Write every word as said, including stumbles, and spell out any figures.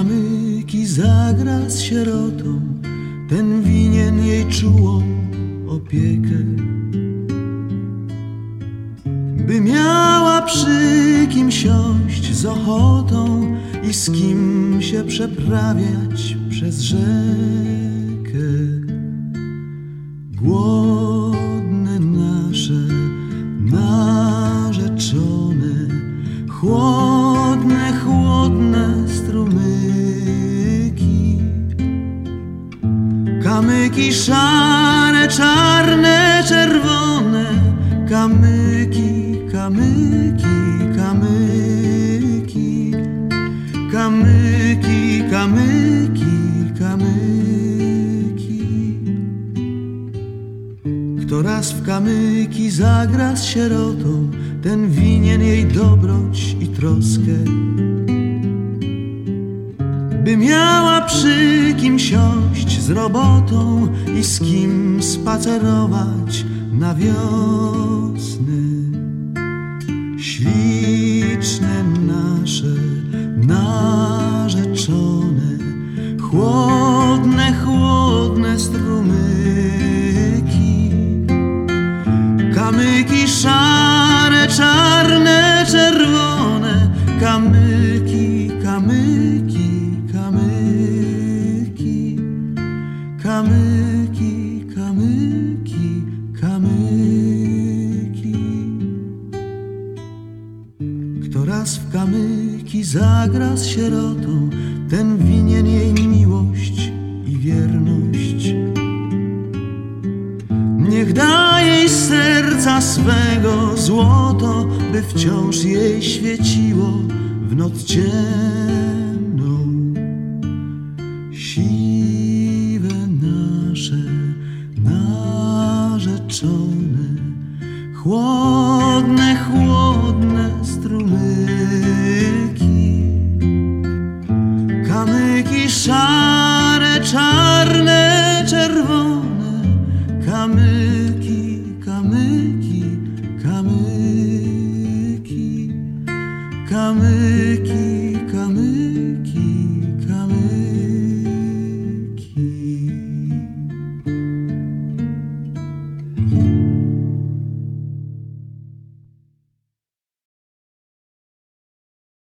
kamyki zagra z sierotą, ten winien jej czułą opiekę. By miała przy kim siąść z ochotą i z kim się przeprawiać przez rzekę. Głodne nasze narzeczone, chłodne, chłodne strumyki, kamyki szare, czarne, czerwone, kamyki, kamyki, kamyki, kamyki, kamyki, kamyki. Kto raz w kamyki zagra z sierotą, ten winien jej dobroć i troskę. By miała przy kim siąść z robotą i z kim spacerować na wiosnę. Śliczne nasze narzeczone, chłodne, chłodne strumyki, kamyki szare, czarne, czerwone, kamyki, kamyki, kamyki, kamyki, kamyki, kamyki. Kto raz w kamyki zagra z sierotą, ten winien jej miłość i wierność. Niech da jej z serca swego złoto, by wciąż jej świeciło w noc ciemną. Siwe nasze narzeczone, chłodne, chłodne strumyki, kamyki szare,